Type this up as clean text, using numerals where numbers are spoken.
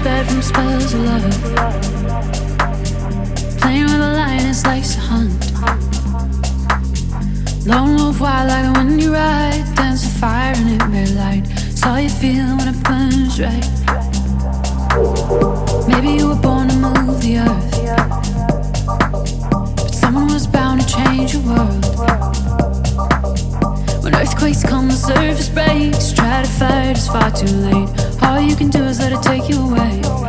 spared from spells of love. Playing with a lioness likes to hunt. Lone wolf wild like the wind you ride. Dance with fire and it red light. Saw you feel when it burns right. Maybe you were born to move the earth, but someone was bound to change your world. When earthquakes come, the surface breaks. Try to fight, it's far too late. All you can do is let it take you away.